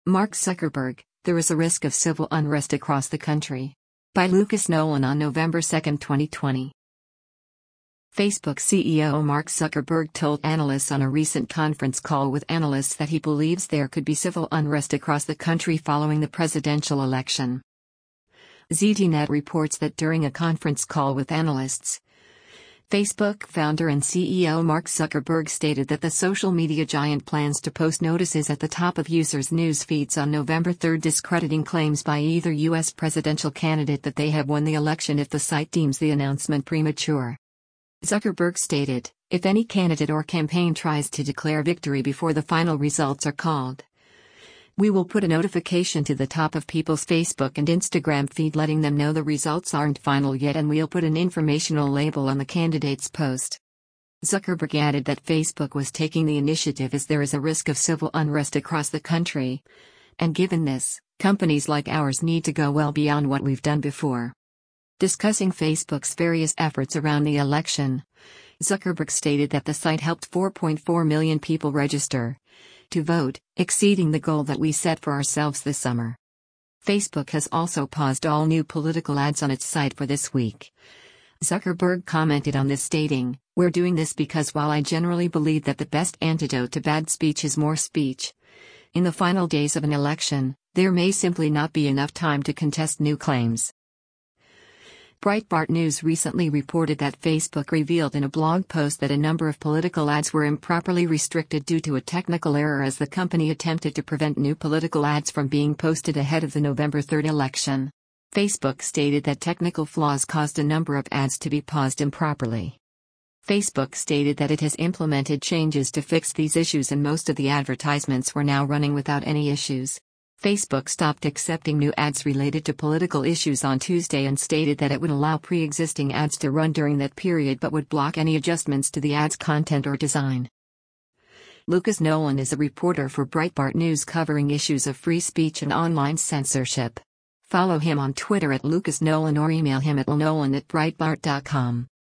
Mark Zuckerberg, there is a risk of civil unrest across the country. By Lucas Nolan on November 2, 2020. Facebook CEO Mark Zuckerberg told analysts on a recent conference call with analysts that he believes there could be civil unrest across the country following the presidential election. ZDNet reports that during a conference call with analysts, Facebook founder and CEO Mark Zuckerberg stated that the social media giant plans to post notices at the top of users' news feeds on November 3, discrediting claims by either U.S. presidential candidate that they have won the election if the site deems the announcement premature. Zuckerberg stated, "If any candidate or campaign tries to declare victory before the final results are called, we will put a notification to the top of people's Facebook and Instagram feed letting them know the results aren't final yet, and we'll put an informational label on the candidate's post." Zuckerberg added that Facebook was taking the initiative as there is a risk of civil unrest across the country. And given this, companies like ours need to go well beyond what we've done before. Discussing Facebook's various efforts around the election, Zuckerberg stated that the site helped 4.4 million people register to vote, exceeding the goal that we set for ourselves this summer. Facebook has also paused all new political ads on its site for this week. Zuckerberg commented on this stating, "We're doing this because while I generally believe that the best antidote to bad speech is more speech, in the final days of an election, there may simply not be enough time to contest new claims." Breitbart News recently reported that Facebook revealed in a blog post that a number of political ads were improperly restricted due to a technical error as the company attempted to prevent new political ads from being posted ahead of the November 3 election. Facebook stated that technical flaws caused a number of ads to be paused improperly. Facebook stated that it has implemented changes to fix these issues and most of the advertisements were now running without any issues. Facebook stopped accepting new ads related to political issues on Tuesday and stated that it would allow pre-existing ads to run during that period but would block any adjustments to the ads' content or design. Lucas Nolan is a reporter for Breitbart News covering issues of free speech and online censorship. Follow him on Twitter @LucasNolan or email him at lnolan@breitbart.com.